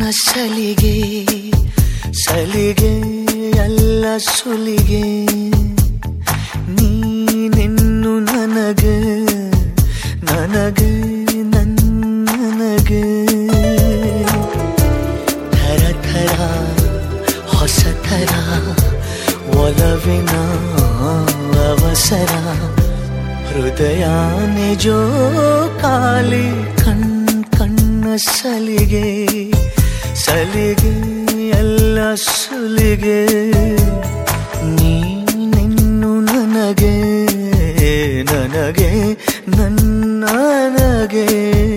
ಸಲಿಗೆ ಸಲಿಗೆ ಎಲ್ಲ ಸುಲಿಗೆ ನೀನೆನ್ನು ನನಗೆ ನನಗೆ ನನಗೆ ಥರ ಥರ ಹೊಸ ಥರ ಒಲವಿನ ಅವಸರ ಹೃದಯ ನಿಜೋ ಕಾಲಿ ಕಣ್ಣ ಸಲಿಗೆ ಸಲಿಗೆ ಎಲ್ಲ ಸುಲಿಗೆ ನೀನೆನ್ನು ನನಗೆ ನನಗೆ ನನಗೆ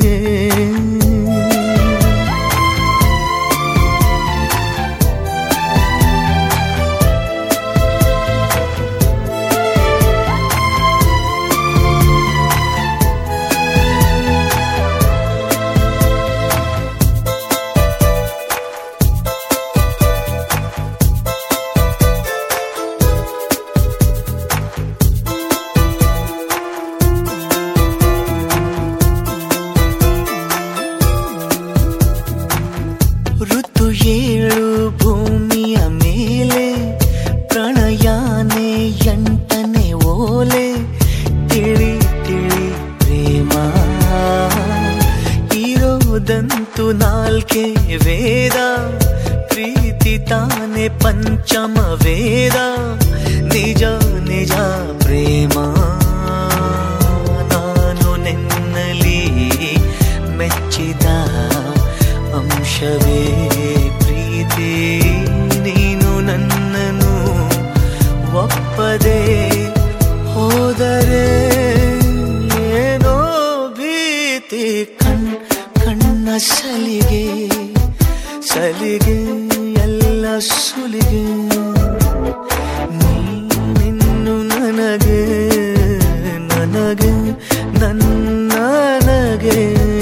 ಋತು ಏಳು ಭೂಮಿಯ ಮೇಲೆ ಪ್ರಣಯಾನೆ ಎಂಟನೆ ಓಲೆ ತಿಳಿ ತಿಳಿ ಪ್ರೇಮ ಇರೋದಂತೂ ನಾಲ್ಕೆ ವೇದ ಪ್ರೀತಿ ತಾನೆ ಪಂಚಮ ವೇದ ನಿಜ ನಿಜ ಪ್ರೇಮ ನಾನು ನಿನ್ನಲಿ ಮೆಚ್ಚಿದ ಅಂಶವೇ ಪ್ರೀತಿ ನೀನು ನನ್ನನ್ನು ಒಪ್ಪದೆ ಹೋದರೆ ಏನೋ ಭೀತಿ ಕಣ್ಣ ಸಲಿಗೆ ಸಲಿಗೆ ಎಲ್ಲ ಸುಲಿಗೆ ನೀನಿನ್ನು ನನಗೆ ನನಗೆ ನನಗೆ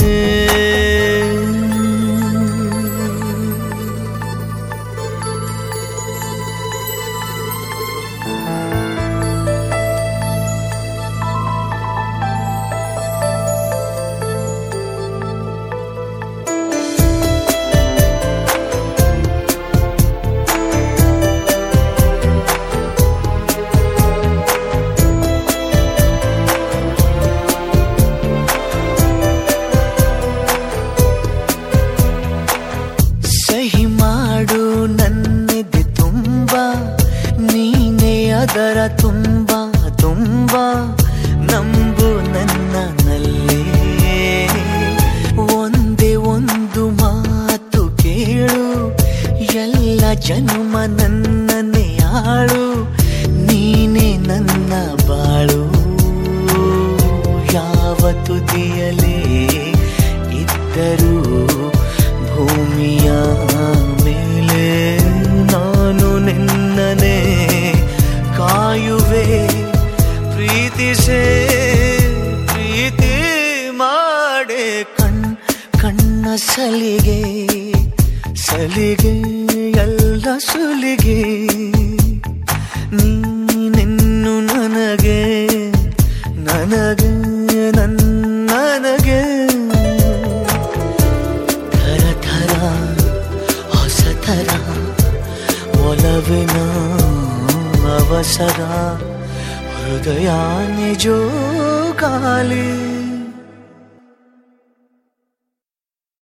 ಸಹಿ ಮಾಡು ನನ್ನೆದೆ ತುಂಬ ನೀನೇ ಅದರ ತುಂಬ ತುಂಬ ನಂಬು ನನ್ನಲ್ಲೇ ಒಂದೇ ಒಂದು ಮಾತು ಕೇಳು ಎಲ್ಲ ಜನ್ಮ ನನ್ನನ್ನೇ ಆಳು ನೀನೇ ನನ್ನ ಬಾಳು ಯಾವ ತುದಿಯಲೇ ಇದ್ದರೂ ಭೂಮಿಯ ಮೇಲೆ ನಾನು ನಿನ್ನನೆ ಕಾಯುವೆ ಪ್ರೀತಿಸೇ ಪ್ರೀತಿ ಮಾಡೆ ಕಣ್ಣ ಸಲಿಗೆ ಸಲಿಗೆ ಎಲ್ಲ ಸುಲಿಗೆ ನೀನೆನ್ನು ನನಗೆ ನನಗೆ ನನಗೆ ಥರ ಥರ ಹೊಸ ಥರ ಒಲವಿನ ಅವಸರ ಹೃದಯ ನಿಜೋ ಖಾಲಿ